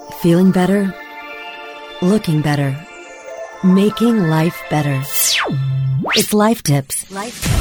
Feeling better? Looking better? Making life better. It's Life Tips.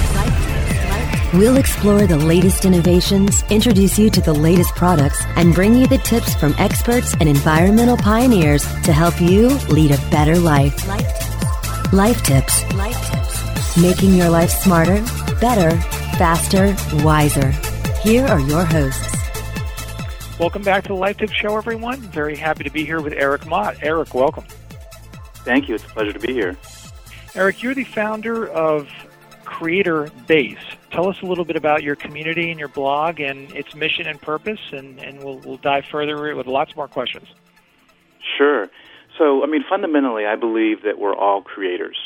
We'll explore the latest innovations, introduce you to the latest products, and bring you the tips from experts and environmental pioneers to help you lead a better life. Life Tips. Making your life smarter, better, faster, wiser. Here are your hosts. Welcome back to the Life Tips Show, everyone. Very happy to be here with Eric Mott. Eric, welcome. Thank you. It's a pleasure to be here. Eric, you're the founder of Creator Base. Tell us a little bit about your community and your blog and its mission and purpose, and we'll dive further with lots more questions. Sure. So, fundamentally, I believe that we're all creators.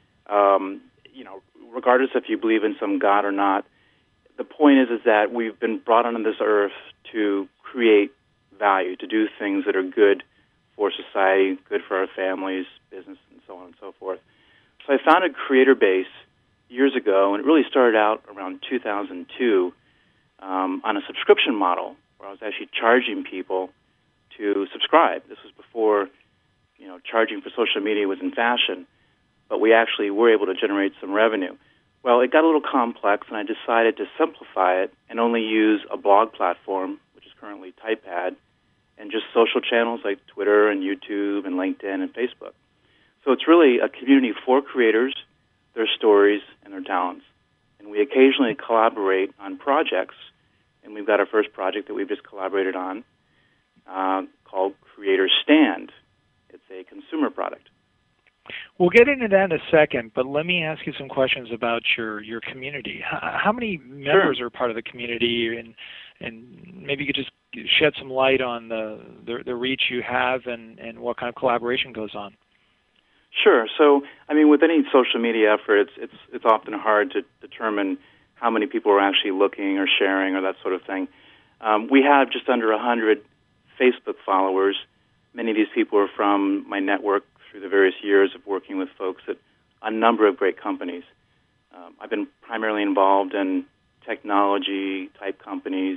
Regardless if you believe in some God or not, the point is that we've been brought onto this earth to create value, to do things that are good for society, good for our families, business, and so on and so forth. So I founded Creator Base years ago, and it really started out around 2002 on a subscription model where I was actually charging people to subscribe. This was before, charging for social media was in fashion, but we actually were able to generate some revenue. Well, it got a little complex, and I decided to simplify it and only use a blog platform, which is currently Typepad, and just social channels like Twitter and YouTube and LinkedIn and Facebook. So it's really a community for creators, their stories, and their talents. And we occasionally collaborate on projects, and we've got our first project that we've just collaborated on called Creator Stand. It's a consumer product. We'll get into that in a second, but let me ask you some questions about your community. How many members are part of the community, and maybe you could just shed some light on the reach you have and what kind of collaboration goes on? Sure. So, with any social media effort, it's often hard to determine how many people are actually looking or sharing or that sort of thing. We have just under 100 Facebook followers. Many of these people are from my network through the various years of working with folks at a number of great companies. I've been primarily involved in technology-type companies,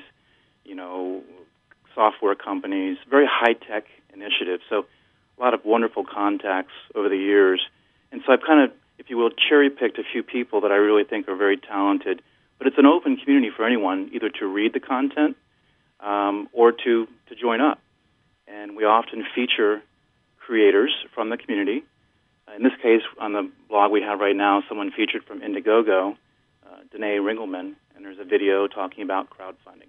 software companies, very high-tech initiatives. So a lot of wonderful contacts over the years. And so I've kind of, if you will, cherry-picked a few people that I really think are very talented. But it's an open community for anyone, either to read the content or to join up. And we often feature creators from the community. In this case, on the blog we have right now, someone featured from Indiegogo, Danae Ringelman, and there's a video talking about crowdfunding.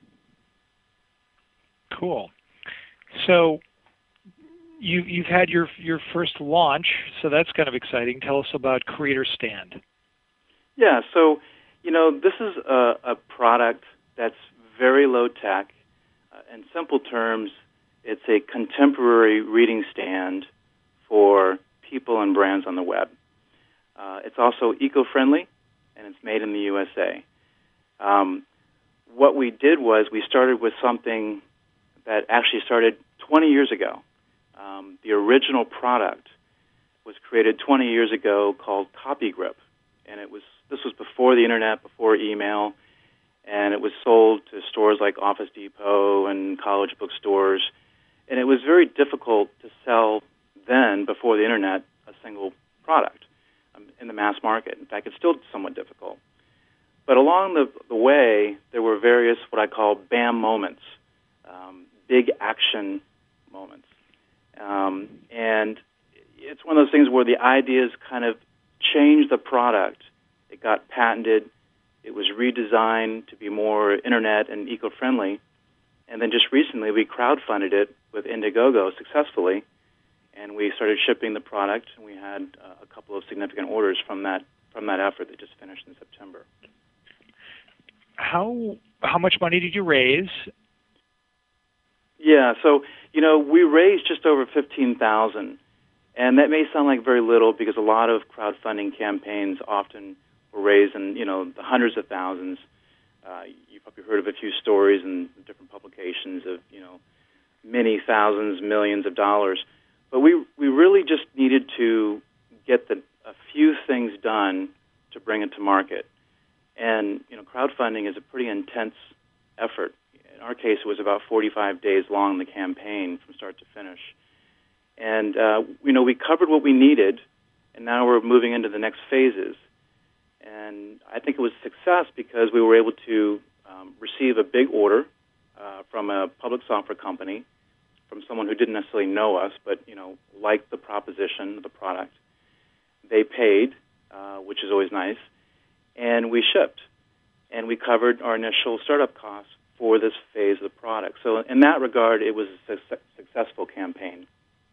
Cool. So you've had your first launch, so that's kind of exciting. Tell us about Creator Stand. Yeah, so, this is a product that's very low-tech. In simple terms, it's a contemporary reading stand for people and brands on the web. It's also eco-friendly, and it's made in the USA. What we did was we started with something that actually started 20 years ago. The original product was created 20 years ago called CopyGrip, and this was before the internet, before email, and it was sold to stores like Office Depot and college bookstores. And it was very difficult to sell then, before the internet, a single product in the mass market. In fact, it's still somewhat difficult. But along the way, there were various what I call BAM moments, big action moments. And it's one of those things where the ideas kind of changed the product. It got patented. It was redesigned to be more internet and eco-friendly. And then just recently, we crowdfunded it with Indiegogo successfully, and we started shipping the product, and we had a couple of significant orders from that effort that just finished in September. How much money did you raise? Yeah, so we raised just over $15,000, and that may sound like very little because a lot of crowdfunding campaigns often were raised in the hundreds of thousands. You've probably heard of a few stories in different publications of many thousands, millions of dollars. But we really just needed to get a few things done to bring it to market. And crowdfunding is a pretty intense effort. our case, it was about 45 days long, the campaign from start to finish. And, we covered what we needed, and now we're moving into the next phases. And I think it was a success because we were able to receive a big order from a public software company, from someone who didn't necessarily know us, but, liked the proposition of the product. They paid, which is always nice, and we shipped. And we covered our initial startup costs for this phase of the product. So in that regard, it was a successful campaign.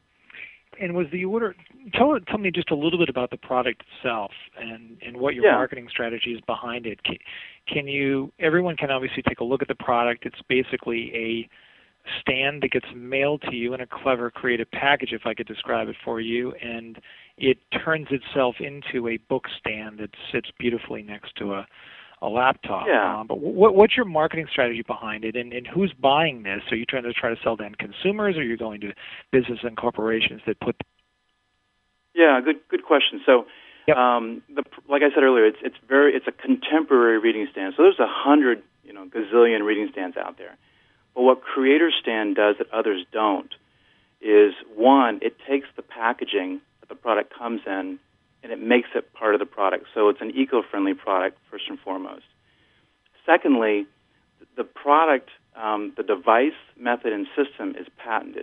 And was the order, tell me just a little bit about the product itself and what your marketing strategy is behind it. Everyone can obviously take a look at the product. It's basically a stand that gets mailed to you in a clever, creative package, if I could describe it for you, and it turns itself into a book stand that sits beautifully next to a laptop. Yeah. But what's your marketing strategy behind it, and who's buying this? Are you trying to sell to end consumers, or are you going to business and corporations that put? Yeah, good question. So, yep. Like I said earlier, it's a contemporary reading stand. So there's 100 gazillion reading stands out there. But what Creator Stand does that others don't is, one, it takes the packaging that the product comes in and it makes it part of the product. So it's an eco-friendly product, first and foremost. Secondly, the product, the device, method, and system is patented.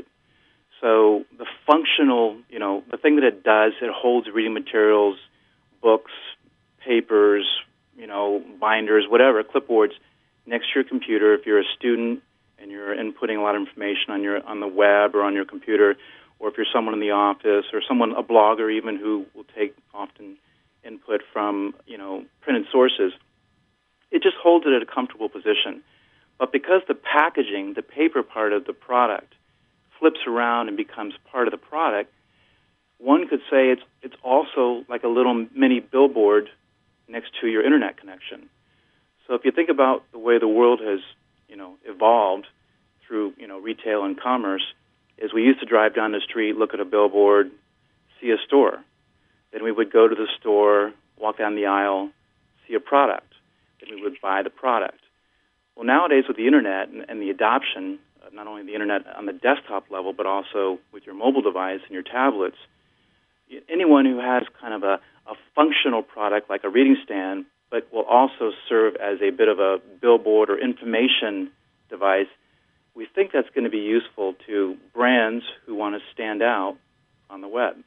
So the functional, the thing that it does, it holds reading materials, books, papers, binders, whatever, clipboards, next to your computer. If you're a student and you're inputting a lot of information on the web or on your computer, or if you're someone in the office or a blogger even who will take often input from, printed sources, it just holds it at a comfortable position. But because the packaging, the paper part of the product, flips around and becomes part of the product, one could say it's also like a little mini billboard next to your internet connection. So if you think about the way the world has, evolved through, retail and commerce, is we used to drive down the street, look at a billboard, see a store. Then we would go to the store, walk down the aisle, see a product. Then we would buy the product. Well, nowadays with the internet and the adoption, not only the internet on the desktop level, but also with your mobile device and your tablets, anyone who has kind of a functional product like a reading stand, but will also serve as a bit of a billboard or information device, we think that's going to be useful to brands who want to stand out on the web.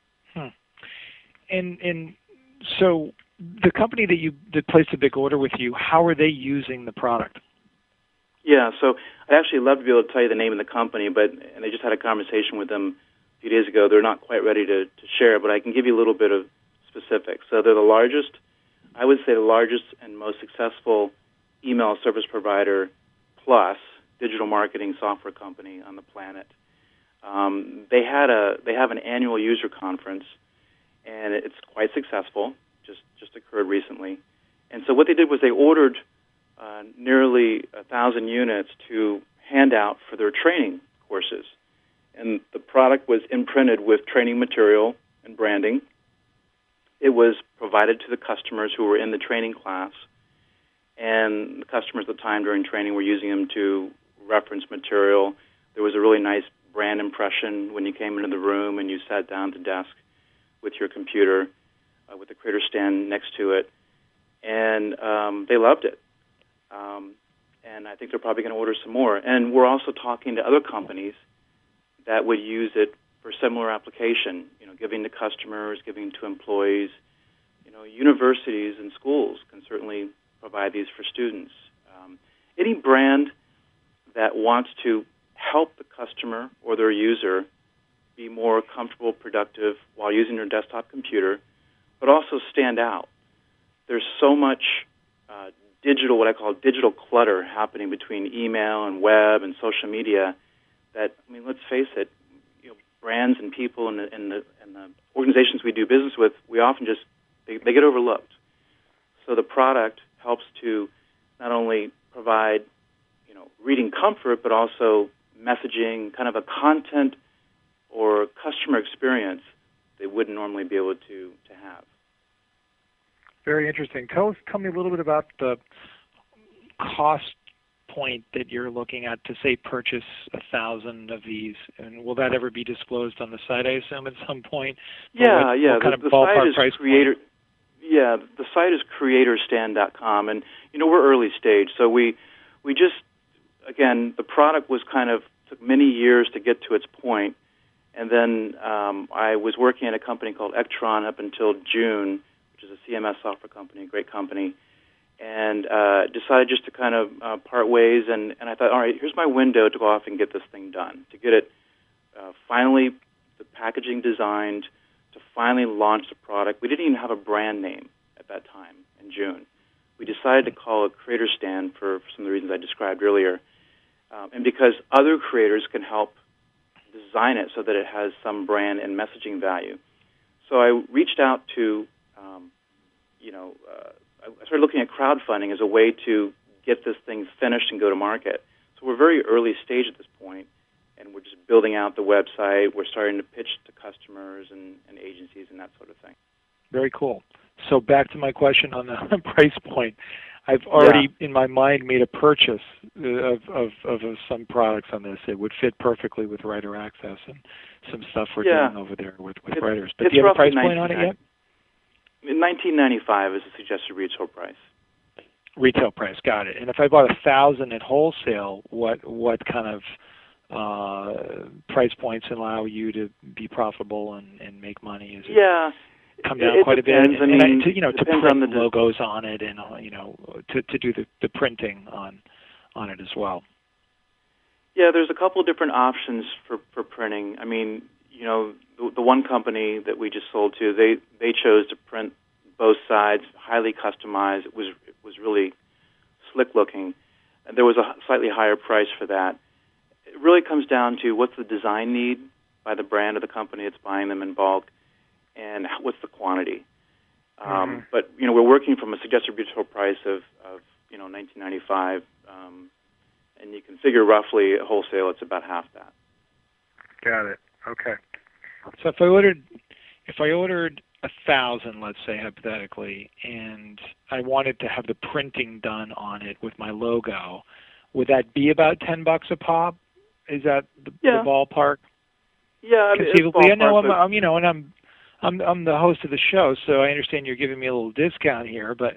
And so the company that placed a big order with you, how are they using the product? Yeah, so I'd actually love to be able to tell you the name of the company, and I just had a conversation with them a few days ago. They're not quite ready to share, but I can give you a little bit of specifics. So they're I would say the largest and most successful email service provider plus digital marketing software company on the planet. They have an annual user conference, and it's quite successful. Just occurred recently, and so what they did was they ordered nearly 1,000 units to hand out for their training courses, and the product was imprinted with training material and branding. It was provided to the customers who were in the training class, and the customers at the time during training were using them to reference material. There was a really nice brand impression when you came into the room and you sat down at the desk with your computer with the Creator Stand next to it, and they loved it. And I think they're probably going to order some more. And we're also talking to other companies that would use it for similar application, giving to customers, giving to employees. Universities and schools can certainly provide these for students. Any brand that wants to help the customer or their user be more comfortable, productive while using their desktop computer, but also stand out. There's so much what I call digital clutter happening between email and web and social media that, let's face it, brands and people and the organizations we do business with, we often they get overlooked. So the product helps to not only provide, reading comfort, but also messaging, kind of a content or customer experience they wouldn't normally be able to have. Very interesting. Tell me a little bit about the cost point that you're looking at to, say, purchase 1,000 of these? And will that ever be disclosed on the site, I assume, at some point? Yeah. What kind of the ballpark site is price creator. point? Yeah, the site is creatorstand.com, and we're early stage, so we just, again, the product was took many years to get to its point, and then I was working at a company called Ectron up until June, which is a CMS software company, a great company, and decided just to part ways, and I thought, all right, here's my window to go off and get this thing done, to get it finally, the packaging designed, to finally launch the product. We didn't even have a brand name at that time in June. We decided to call it Creator Stand for some of the reasons I described earlier, and because other creators can help design it so that it has some brand and messaging value. So I reached out to, I started looking at crowdfunding as a way to get this thing finished and go to market. So we're very early stage at this point, and we're just building out the website. We're starting to pitch to customers and agencies and that sort of thing. Very cool. So back to my question on the price point. I've already, in my mind, made a purchase of some products on this. It would fit perfectly with Writer Access and some stuff we're doing over there with writers. But do you have a price point on it yet? $19.95 is the suggested retail price. Retail price, got it. And if I bought 1,000 at wholesale, what kind of price points allow you to be profitable and make money? Is it come down quite depends. a bit? And to print on the logos on it, and to do the printing on it as well. Yeah, there's a couple of different options for printing. I mean, the one company that we just sold to, they chose to print both sides, highly customized. It was really slick looking, and there was a slightly higher price for that. It really comes down to what's the design need by the brand of the company that's buying them in bulk, and what's the quantity. But we're working from a suggested retail price of $19.95, and you can figure roughly at wholesale it's about half that. Got it. Okay. So if I ordered 1,000, let's say hypothetically, and I wanted to have the printing done on it with my logo, would that be about $10 a pop? Is that the ballpark? Yeah, conceivably. I know I'm the host of the show, so I understand you're giving me a little discount here, but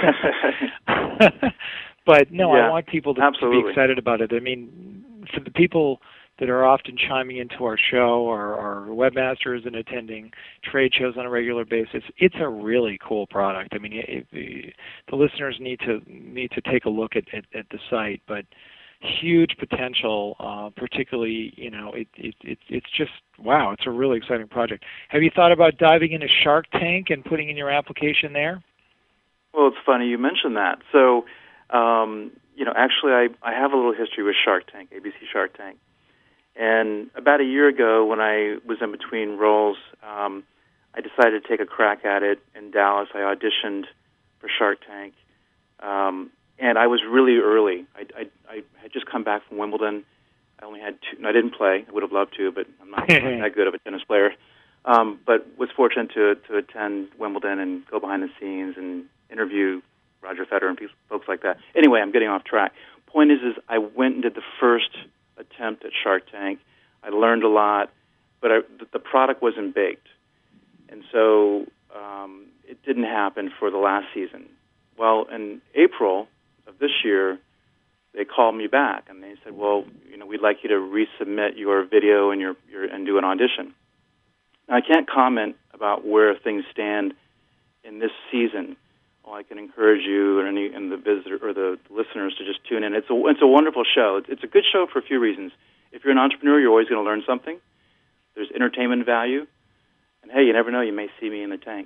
but no, I want people to be excited about it. I mean, for the people that are often chiming into our show, or webmasters and attending trade shows on a regular basis, it's a really cool product. I mean, the listeners need to take a look at the site, but huge potential, particularly, it's just, wow, it's a really exciting project. Have you thought about diving into Shark Tank and putting in your application there? Well, it's funny you mentioned that. So, actually I have a little history with Shark Tank, ABC Shark Tank. And about a year ago, when I was in between roles, I decided to take a crack at it in Dallas. I auditioned for Shark Tank. And I was really early. I had just come back from Wimbledon. I only had two. I didn't play. I would have loved to, but I'm not that good of a tennis player. But was fortunate to attend Wimbledon and go behind the scenes and interview Roger Federer and folks like that. Anyway, I'm getting off track. Point is I went and did the first attempt at Shark Tank. I learned a lot, but the product wasn't baked. And so it didn't happen for the last season. Well, in April of this year, they called me back and they said, "Well, we'd like you to resubmit your video and do an audition." Now, I can't comment about where things stand in this season. All I can encourage you and the visitor or the listeners to just tune in. It's a wonderful show. It's a good show for a few reasons. If you're an entrepreneur, you're always going to learn something. There's entertainment value, and hey, you never know, you may see me in the tank.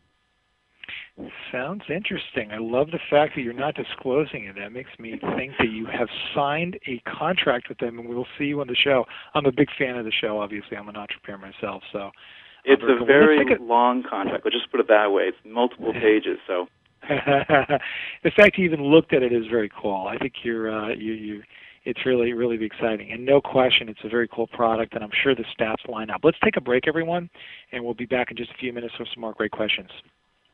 Sounds interesting. I love the fact that you're not disclosing it. That makes me think that you have signed a contract with them, and we will see you on the show. I'm a big fan of the show, obviously. I'm an entrepreneur myself. So it's a very long contract. We'll just put it that way. It's multiple pages. So the fact you even looked at it is very cool. I think it's really, really exciting. And no question, it's a very cool product, and I'm sure the stats line up. Let's take a break, everyone, and we'll be back in just a few minutes with some more great questions.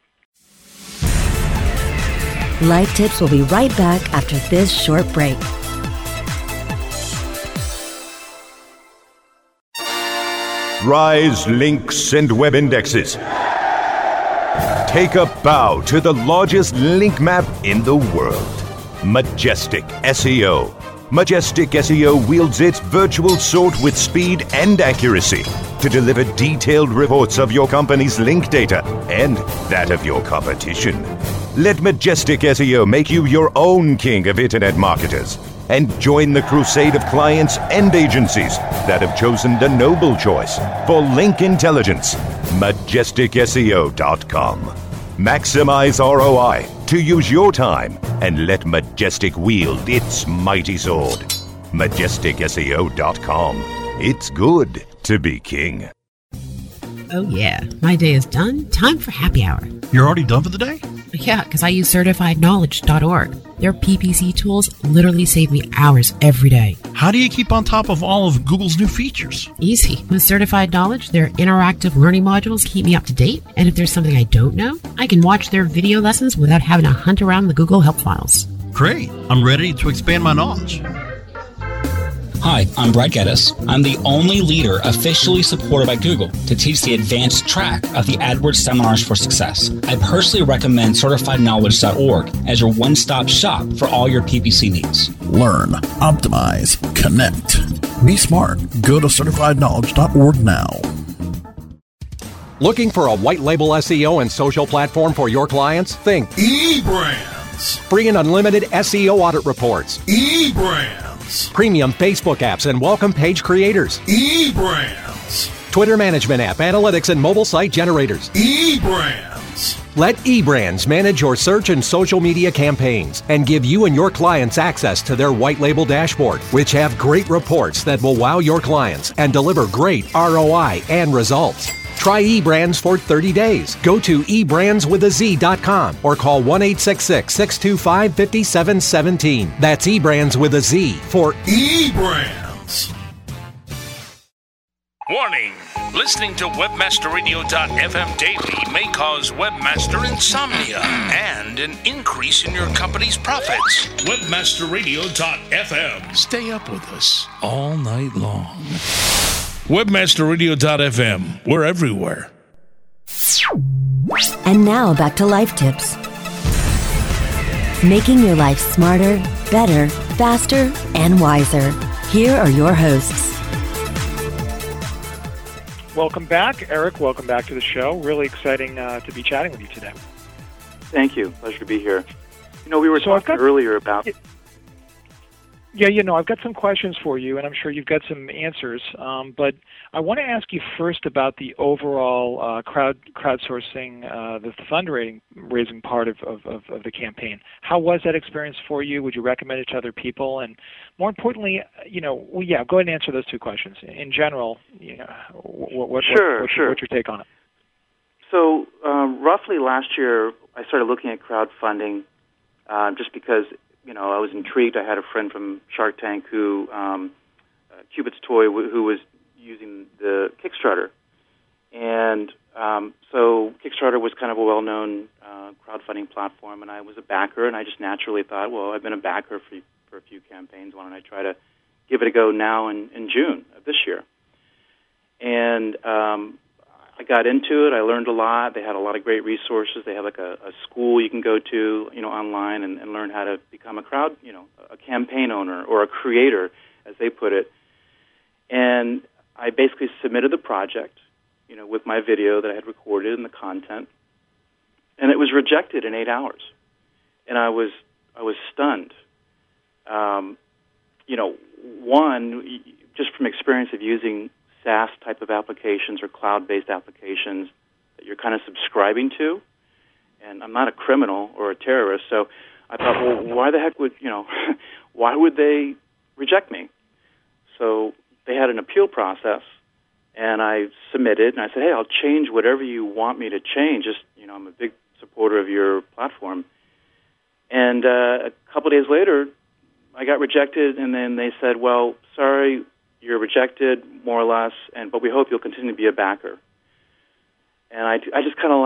Life Tips will be right back after this short break. Rise links and web indexes. Take a bow to the largest link map in the world. Majestic SEO. Majestic SEO wields its virtual sword with speed and accuracy to deliver detailed reports of your company's link data and that of your competition. Let Majestic SEO make you your own king of internet marketers and join the crusade of clients and agencies that have chosen the noble choice for link intelligence. MajesticSEO.com. Maximize ROI to use your time and let Majestic wield its mighty sword. MajesticSEO.com. It's good to be king. Oh yeah, my day is done. Time for happy hour. You're already done for the day? Yeah, because I use CertifiedKnowledge.org. Their PPC tools literally save me hours every day. How do you keep on top of all of Google's new features? Easy. With Certified Knowledge, their interactive learning modules keep me up to date. And if there's something I don't know, I can watch their video lessons without having to hunt around the Google Help files. Great. I'm ready to expand my knowledge. Hi, I'm Brad Geddes. I'm the only leader officially supported by Google to teach the advanced track of the AdWords Seminars for Success. I personally recommend CertifiedKnowledge.org as your one-stop shop for all your PPC needs. Learn, optimize, connect. Be smart. Go to CertifiedKnowledge.org now. Looking for a white label SEO and social platform for your clients? Think eBrands. Free and unlimited SEO audit reports. eBrands. Premium Facebook apps and welcome page creators. eBrands. Twitter management app, analytics, and mobile site generators. eBrands. Let eBrands manage your search and social media campaigns and give you and your clients access to their white label dashboard, which have great reports that will wow your clients and deliver great ROI and results. Try eBrands for 30 days. Go to eBrandsWithAZ.com or call 1-866-625-5717. That's eBrands with a Z for eBrands. Warning! Listening to WebmasterRadio.fm daily may cause webmaster insomnia and an increase in your company's profits. WebmasterRadio.fm. Stay up with us all night long. WebmasterRadio.fm. We're everywhere. And now back to Life Tips. Making your life smarter, better, faster, and wiser. Here are your hosts. Welcome back, Eric. Welcome back to the show. Really exciting to be chatting with you today. Thank you. Pleasure to be here. You know, we were talking earlier about... Yeah, I've got some questions for you, and I'm sure you've got some answers. But I want to ask you first about the overall crowdsourcing, the fundraising part of the campaign. How was that experience for you? Would you recommend it to other people? And more importantly, go ahead and answer those two questions. In general, what's your take on it? So roughly last year, I started looking at crowdfunding just because I was intrigued. I had a friend from Shark Tank who, Cupid's Toy, who was using the Kickstarter. And so Kickstarter was kind of a well-known crowdfunding platform, and I was a backer, and I just naturally thought, well, I've been a backer for a few campaigns. Why don't I try to give it a go now in June of this year? And I got into it. I learned a lot. They had a lot of great resources. They have like a school you can go to, online and learn how to become a campaign owner or a creator, as they put it. And I basically submitted the project, with my video that I had recorded and the content, and it was rejected in 8 hours. And I was stunned. One, just from experience of using SaaS type of applications or cloud-based applications that you're kind of subscribing to. And I'm not a criminal or a terrorist, so I thought, well, why the heck would, why would they reject me? So they had an appeal process, and I submitted, and I said, hey, I'll change whatever you want me to change. Just, I'm a big supporter of your platform. And a couple days later, I got rejected, and then they said, well, sorry, you're rejected, more or less, but we hope you'll continue to be a backer. And I just kind of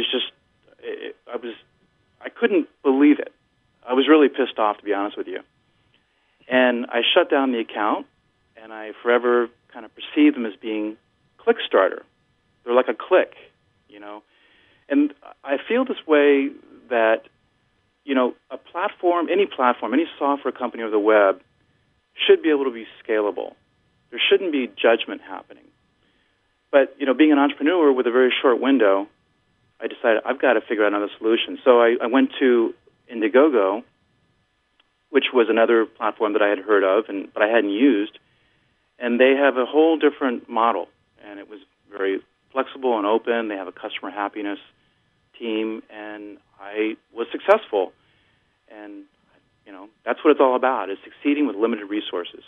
I couldn't believe it. I was really pissed off, to be honest with you. And I shut down the account, and I forever kind of perceived them as being click starter. They're like a click, you know. And I feel this way that, you know, a platform, any software company over the web should be able to be scalable. There shouldn't be judgment happening. But, you know, being an entrepreneur with a very short window, I decided I've got to figure out another solution. So I went to Indiegogo, which was another platform that I had heard of, but I hadn't used. And they have a whole different model, and it was very flexible and open. They have a customer happiness team, and I was successful. And, you know, that's what it's all about, is succeeding with limited resources.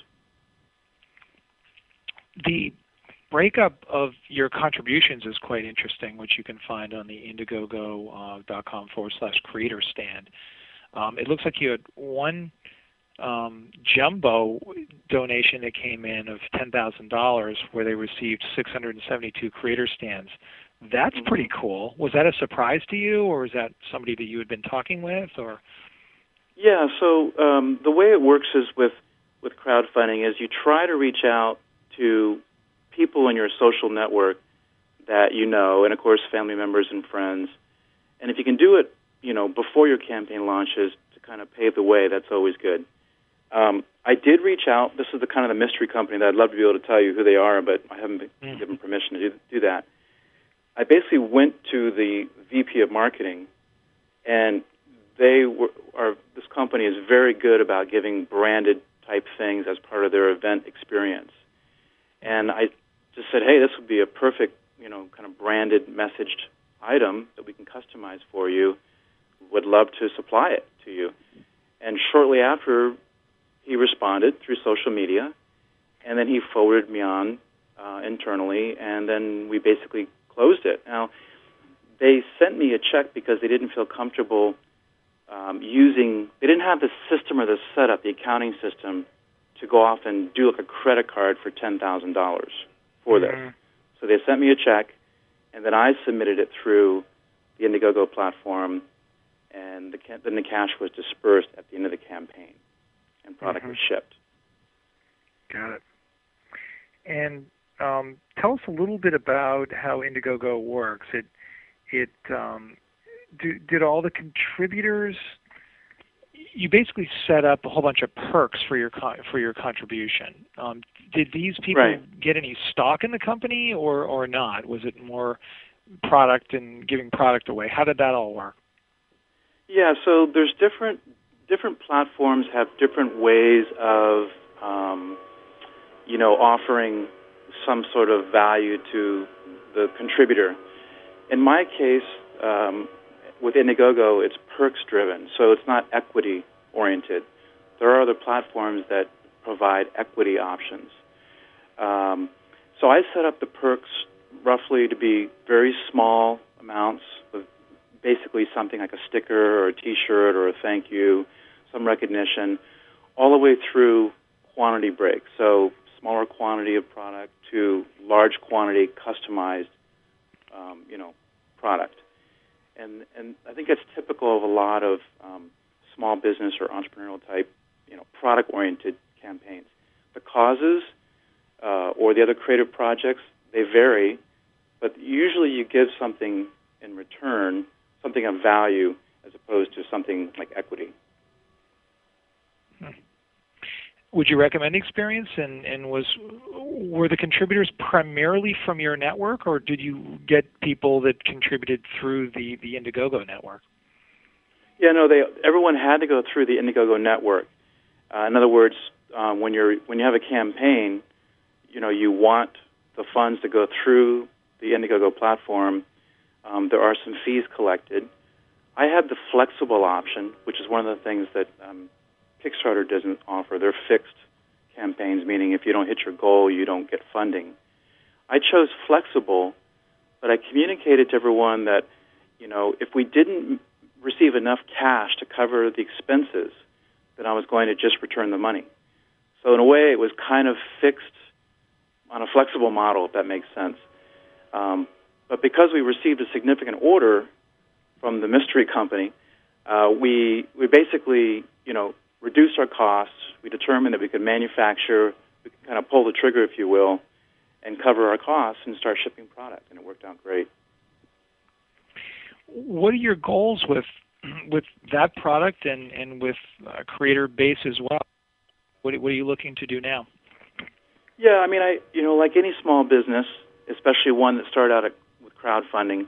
The breakup of your contributions is quite interesting, which you can find on the Indiegogo.com/creator stand. It looks like you had one jumbo donation that came in of $10,000 where they received 672 creator stands. That's pretty cool. Was that a surprise to you, or is that somebody that you had been talking with? Or Yeah, so the way it works is with crowdfunding is you try to reach out to people in your social network that you know, and of course family members and friends. And if you can do it, you know, before your campaign launches to kind of pave the way, that's always good. I did reach out. This is the kind of the mystery company that I'd love to be able to tell you who they are, but I haven't been given permission to do that. I basically went to the VP of marketing, and this company is very good about giving branded type things as part of their event experience. And I just said, hey, this would be a perfect, you know, kind of branded messaged item that we can customize for you. Would love to supply it to you. And shortly after, he responded through social media, and then he forwarded me on internally, and then we basically closed it. Now, they sent me a check because they didn't feel comfortable they didn't have the system or the setup, the accounting system, to go off and do like a credit card for $10,000 for this. So they sent me a check, and then I submitted it through the Indiegogo platform, and then the cash was dispersed at the end of the campaign, and product was shipped. Got it. And tell us a little bit about how Indiegogo works. Did all the contributors? You basically set up a whole bunch of perks for your contribution. Did these people get any stock in the company or not? Was it more product and giving product away? How did that all work? Yeah, so there's different platforms have different ways of offering some sort of value to the contributor. In my case, with Indiegogo, it's perks driven, so it's not equity oriented. There are other platforms that provide equity options. So I set up the perks roughly to be very small amounts, with basically something like a sticker or a T-shirt or a thank you, some recognition, all the way through quantity breaks. So smaller quantity of product to large quantity customized, product. And I think that's typical of a lot of small business or entrepreneurial type, product-oriented campaigns. The causes or the other creative projects, they vary, but usually you give something in return, something of value, as opposed to something like equity. Would you recommend the experience? And were the contributors primarily from your network, or did you get people that contributed through the Indiegogo network? Yeah, no. Everyone had to go through the Indiegogo network. In other words, when you have a campaign, you want the funds to go through the Indiegogo platform. There are some fees collected. I had the flexible option, which is one of the things that Kickstarter doesn't offer. They're fixed campaigns, meaning if you don't hit your goal, you don't get funding. I chose flexible, but I communicated to everyone that, if we didn't receive enough cash to cover the expenses, then I was going to just return the money. So in a way, it was kind of fixed on a flexible model, if that makes sense. But because we received a significant order from the mystery company, we basically, reduced our costs. We determined that we could manufacture, we could kind of pull the trigger, if you will, and cover our costs and start shipping product, and it worked out great. What are your goals with that product and with Creator Base as well? What are you looking to do now? Yeah, I mean, like any small business, especially one that started out with crowdfunding,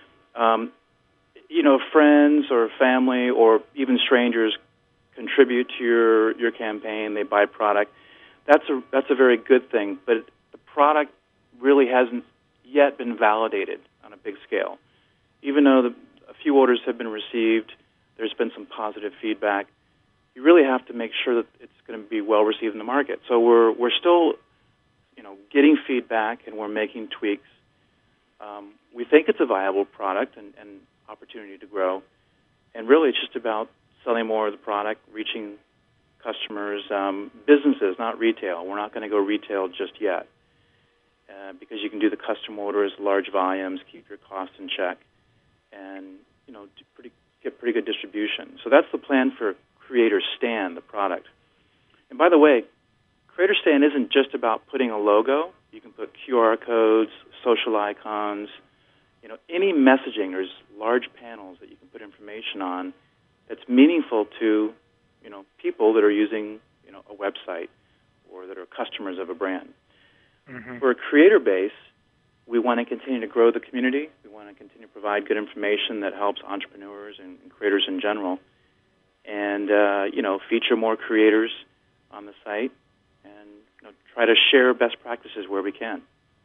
friends or family or even strangers contribute to your campaign. They buy product. That's a very good thing, but the product really hasn't yet been validated on a big scale. Even though a few orders have been received, there's been some positive feedback. You really have to make sure that it's going to be well received in the market. So we're still, getting feedback, and we're making tweaks. We think it's a viable product and opportunity to grow, and really it's just about selling more of the product, reaching customers, businesses, not retail. We're not going to go retail just yet because you can do the custom orders, large volumes, keep your costs in check, and get pretty good distribution. So that's the plan for Creator Stand, the product. And by the way, Creator Stand isn't just about putting a logo. You can put QR codes, social icons, any messaging. There's large panels that you can put information on that's meaningful to, people that are using, a website or that are customers of a brand. Mm-hmm. For a Creator Base, we want to continue to grow the community. We want to continue to provide good information that helps entrepreneurs and creators in general, and feature more creators on the site, and try to share best practices where we can.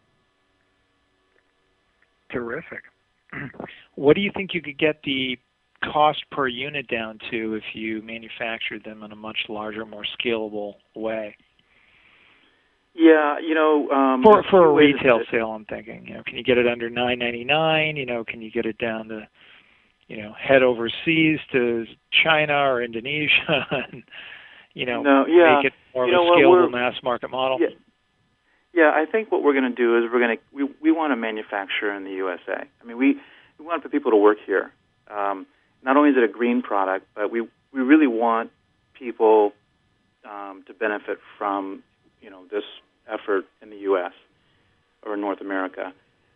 Terrific. What do you think you could get the cost per unit down to if you manufactured them in a much larger, more scalable way? Yeah, for a retail sale, I'm thinking. Can you get it under $9.99? Can you get it down to, head overseas to China or Indonesia, and make it more of a scalable mass market model? Yeah, I think what we're going to do is we want to manufacture in the USA. I mean, we want for people to work here. Not only is it a green product, but we really want people to benefit from this effort in the U.S. or North America.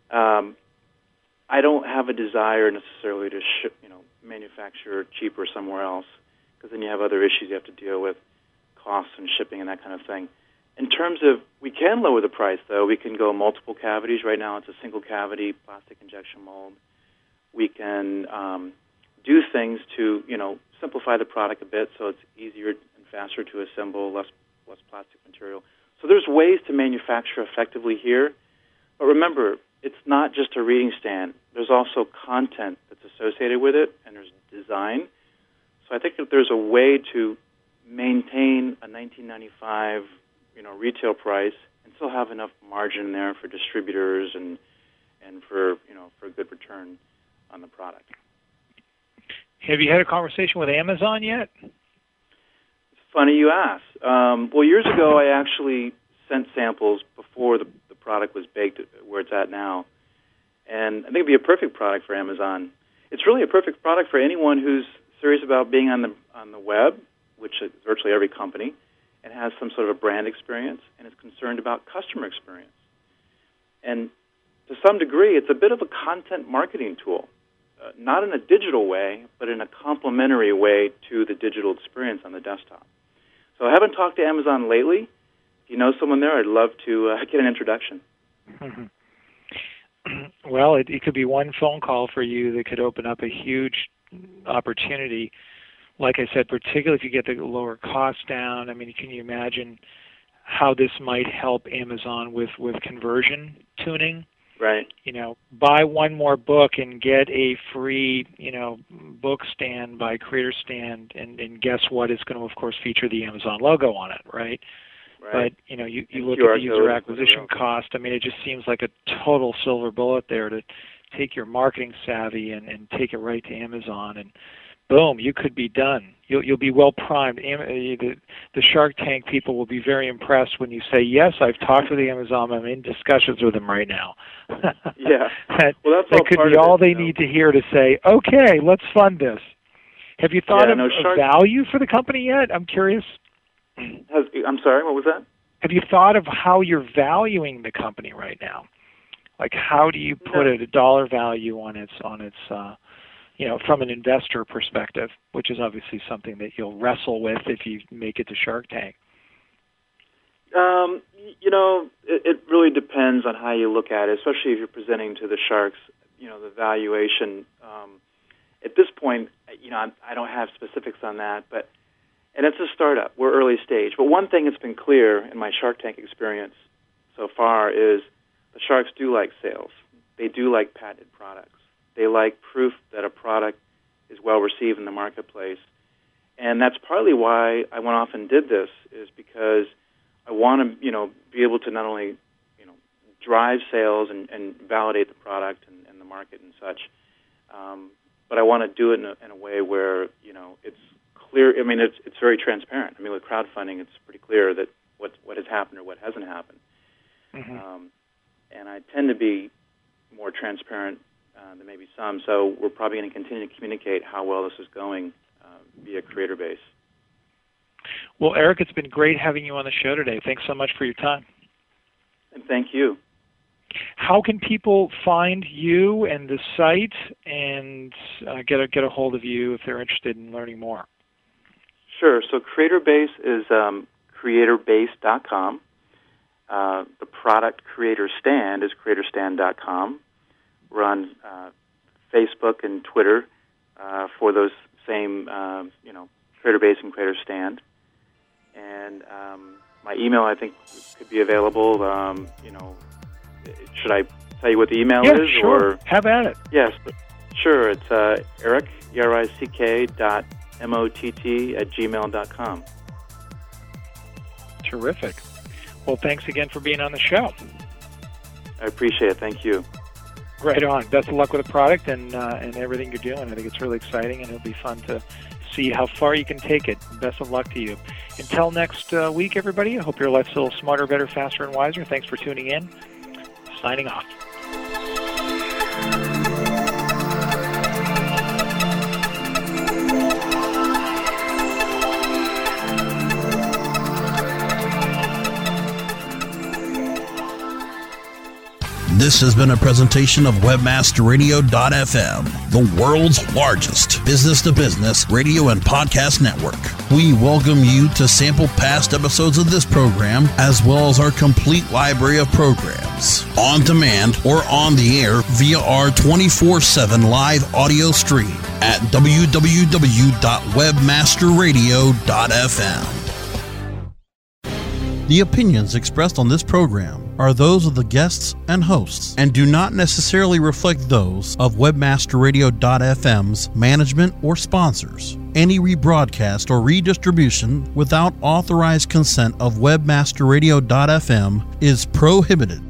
I don't have a desire necessarily to manufacture cheaper somewhere else, because then you have other issues you have to deal with, costs and shipping and that kind of thing. In terms of, we can lower the price, though. We can go multiple cavities. Right now it's a single cavity plastic injection mold. We can do things to, simplify the product a bit so it's easier and faster to assemble, less plastic material. So there's ways to manufacture effectively here. But remember, it's not just a reading stand. There's also content that's associated with it, and there's design. So I think that there's a way to maintain a $19.95 retail price and still have enough margin there for distributors and for for a good return on the product. Have you had a conversation with Amazon yet? It's funny you ask. Well, years ago I actually sent samples before the product was baked where it's at now, and I think it'd be a perfect product for Amazon. It's really a perfect product for anyone who's serious about being on the web, which is virtually every company, and has some sort of a brand experience and is concerned about customer experience. And to some degree, it's a bit of a content marketing tool, not in a digital way, but in a complementary way to the digital experience on the desktop. So I haven't talked to Amazon lately. If you know someone there, I'd love to get an introduction. Mm-hmm. Well, it could be one phone call for you that could open up a huge opportunity. Like I said, particularly if you get the lower cost down. I mean, can you imagine how this might help Amazon with conversion tuning? Right. Buy one more book and get a free, book stand by Creator Stand, and guess what? It's going to, of course, feature the Amazon logo on it, right? Right. But, you look at the user acquisition cost. I mean, it just seems like a total silver bullet there to take your marketing savvy and take it right to Amazon, and boom, you could be done. You'll be well primed. The Shark Tank people will be very impressed when you say, yes, I've talked with Amazon. I'm in discussions with them right now. Yeah. that could be all they need to hear to say, okay, let's fund this. Have you thought of value for the company yet? I'm curious. I'm sorry, what was that? Have you thought of how you're valuing the company right now? Like, how do you put a dollar value on its from an investor perspective, which is obviously something that you'll wrestle with if you make it to Shark Tank? It really depends on how you look at it, especially if you're presenting to the sharks, the valuation. At this point, I don't have specifics on that, and it's a startup. We're early stage. But one thing that's been clear in my Shark Tank experience so far is the sharks do like sales. They do like patented products. They like proof that a product is well received in the marketplace. And that's partly why I went off and did this, is because I want to, be able to not only, drive sales and validate the product and the market and such, but I want to do it in a way where, it's clear. I mean, it's very transparent. I mean, with crowdfunding, it's pretty clear that what has happened or what hasn't happened. Mm-hmm. And I tend to be more transparent than maybe some, so we're probably going to continue to communicate how well this is going via Creator Base. Well, Eric, it's been great having you on the show today. Thanks so much for your time. And thank you. How can people find you and the site and get a hold of you if they're interested in learning more? Sure. So Creator Base is creatorbase.com. The product Creator Stand is creatorstand.com. We're on Facebook and Twitter for those same, Creator Base and Creator Stand. And my email, I think, could be available. Should I tell you what the email is? Yeah, sure. Or? Have at it. Yes, sure. It's Eric, erick@gmail.com. Terrific. Well, thanks again for being on the show. I appreciate it. Thank you. Right on. Best of luck with the product and everything you're doing. I think it's really exciting, and it'll be fun to see how far you can take it. Best of luck to you. Until next week, everybody, I hope your life's a little smarter, better, faster, and wiser. Thanks for tuning in. Signing off. This has been a presentation of WebmasterRadio.fm, the world's largest business-to-business radio and podcast network. We welcome you to sample past episodes of this program, as well as our complete library of programs, on demand or on the air via our 24/7 live audio stream at www.webmasterradio.fm. The opinions expressed on this program are those of the guests and hosts and do not necessarily reflect those of WebmasterRadio.fm's management or sponsors. Any rebroadcast or redistribution without authorized consent of WebmasterRadio.fm is prohibited.